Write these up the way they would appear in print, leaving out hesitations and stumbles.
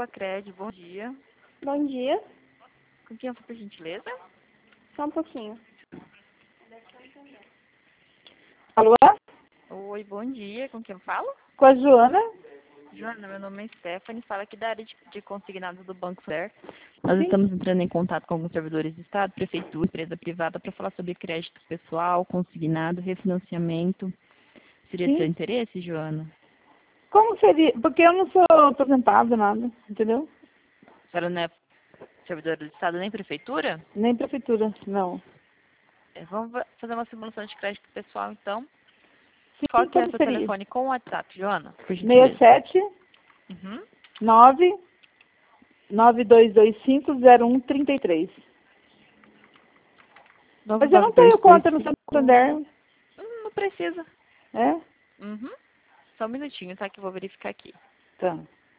Epacred, bom dia. Bom dia. Com quem eu falo, por gentileza? Só um pouquinho. Alô? Oi, bom dia. Com quem eu falo? Com a Joana? Joana, meu nome é Stephanie, fala aqui da área de consignados do Banco Santander. Nós Sim. estamos entrando em contato com alguns servidores do Estado, Prefeitura, empresa privada, para falar sobre crédito pessoal, consignado, refinanciamento. Seria de seu Sim. interesse, Joana? Como seria? Porque eu não sou aposentada, nada, entendeu? A senhora não é servidora do Estado nem Prefeitura? Nem prefeitura, não. Vamos fazer uma simulação de crédito pessoal, então. Sim, Qual que é o quanto seu seria? telefone com o WhatsApp, Joana? Por gentileza. 67 Uhum. 9 9225 0133. Mas eu não tenho conta no 99225. Santander. Não precisa. É? Uhum. Só um minutinho, tá? Que eu vou verificar aqui. Tá.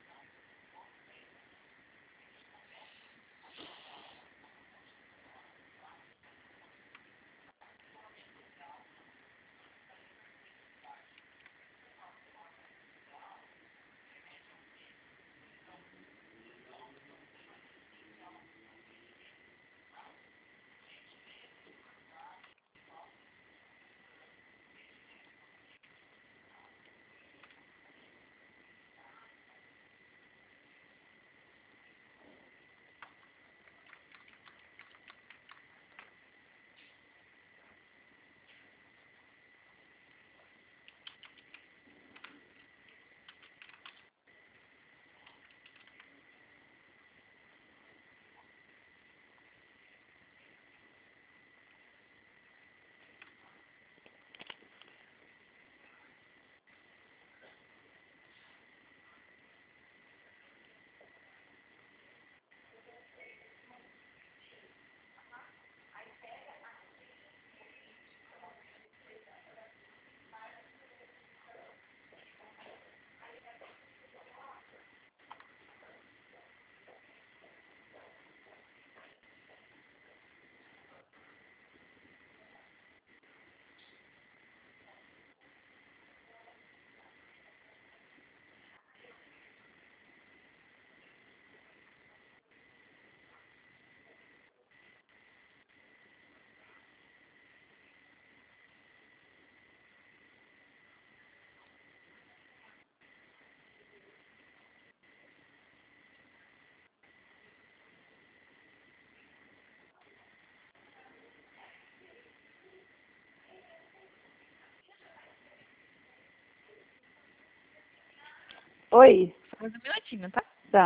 Oi? Só mais um minutinho, tá? Tá.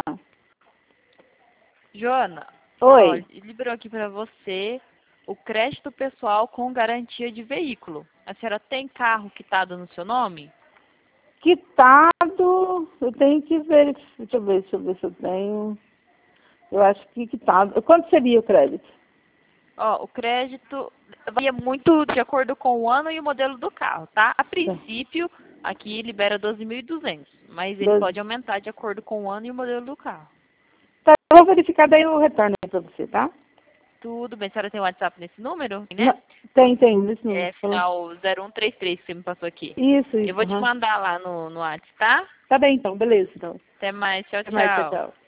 Joana, ó, Oi. liberou aqui pra você o crédito pessoal com garantia de veículo. A senhora tem carro quitado no seu nome? Quitado, eu tenho que ver. Deixa eu ver se eu tenho. Eu acho que quitado. Quanto seria o crédito? Ó, o crédito varia muito de acordo com o ano e o modelo do carro, tá? A princípio, aqui libera 12.200, mas ele pode aumentar de acordo com o ano e o modelo do carro. Tá, eu vou verificar, daí eu retorno aí pra você, tá? Tudo bem, a senhora tem WhatsApp nesse número, né? Não, tem, nesse número. É final 0133 que você me passou aqui. Isso, Eu vou te aham. mandar lá no WhatsApp, tá? Tá bem, então, beleza, então. Até mais, tchau, Até mais, tchau, tchau. tchau.